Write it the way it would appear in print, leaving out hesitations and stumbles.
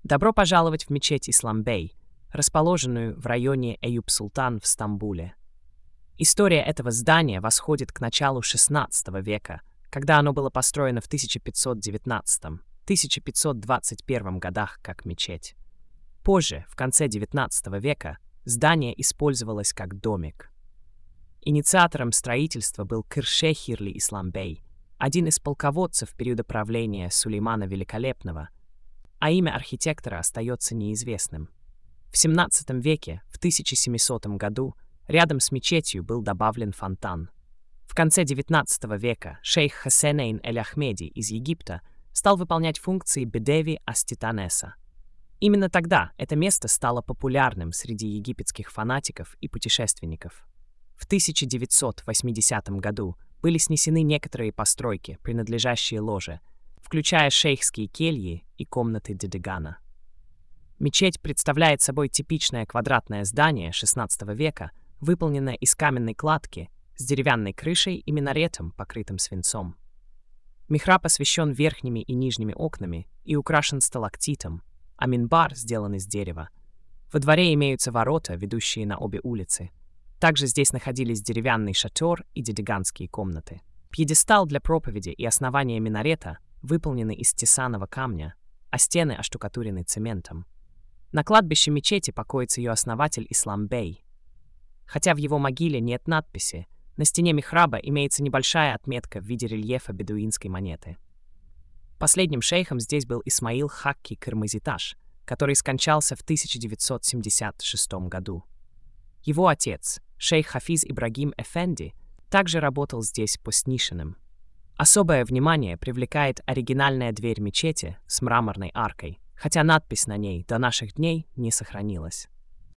Добро пожаловать в мечеть Исламбей, расположенную в районе Эюп-Султан в Стамбуле. История этого здания восходит к началу XVI века, когда оно было построено в 1519-1521 годах как мечеть. Позже, в конце XIX века, здание использовалось как домик. Инициатором строительства был Кыршехирли Исламбей, один из полководцев периода правления Сулеймана Великолепного, а имя архитектора остается неизвестным. В XVII веке, в 1700 году, рядом с мечетью был добавлен фонтан. В конце XIX века шейх Хасенейн эль-Ахмеди из Египта стал выполнять функции бедеви Аститанеса. Именно тогда это место стало популярным среди египетских фанатиков и путешественников. В 1980 году были снесены некоторые постройки, принадлежащие ложе, включая шейхские кельи и комнаты Дедегана. Мечеть представляет собой типичное квадратное здание XVI века, выполненное из каменной кладки, с деревянной крышей и минаретом, покрытым свинцом. Михраб освещен верхними и нижними окнами и украшен сталактитом, а минбар сделан из дерева. Во дворе имеются ворота, ведущие на обе улицы. Также здесь находились деревянный шатер и дедеганские комнаты. Пьедестал для проповеди и основание минарета выполнены из тесаного камня, а стены оштукатурены цементом. На кладбище мечети покоится ее основатель Исламбей. Хотя в его могиле нет надписи, на стене михраба имеется небольшая отметка в виде рельефа бедуинской монеты. Последним шейхом здесь был Исмаил Хакки Кырмызиташ, который скончался в 1976 году. Его отец, шейх Хафиз Ибрагим Эфенди, также работал здесь постнишиным. Особое внимание привлекает оригинальная дверь мечети с мраморной аркой, хотя надпись на ней до наших дней не сохранилась.